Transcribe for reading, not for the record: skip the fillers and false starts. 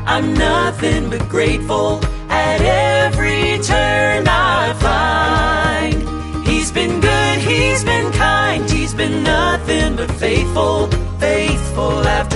I'm nothing but grateful at every turn I find. He's been good, he's been kind, he's been nothing but faithful, faithful. I've